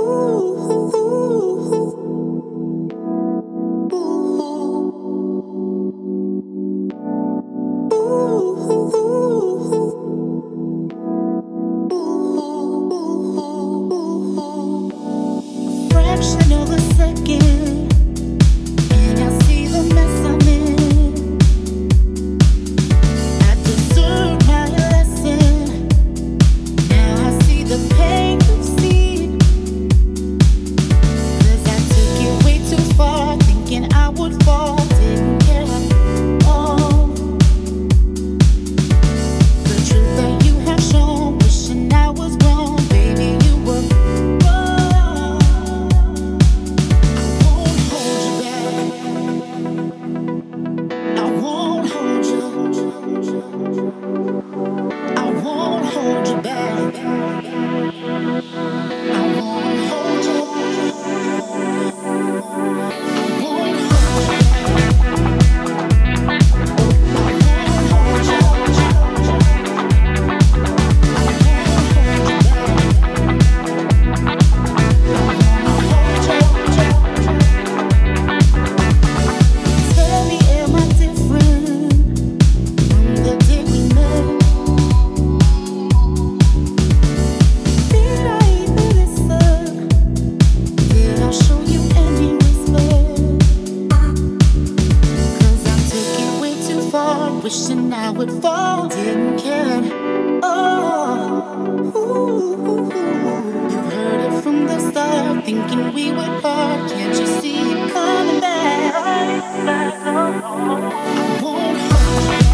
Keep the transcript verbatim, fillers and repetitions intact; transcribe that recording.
Fraction of a second, and I see the mess I'm in. I deserve my lesson. Now I see the pain you see. 'Cause I took it way too far, thinking I would fall. Didn't care at all. The truth that you have shown, wishing I was wrong, baby, you were wrong. I won't hold you back. I won't hold you. I won't hold you back. I won't hold you. I won't hold you. Tell me, am I different from the day we met? Did I even listen? Did I show you any respect? 'Cause I took it way too far, wishing I would fall. Didn't care. Oh, ooh, you've heard it from the start, thinking we would part. Can't you see it coming back? I won't hold you.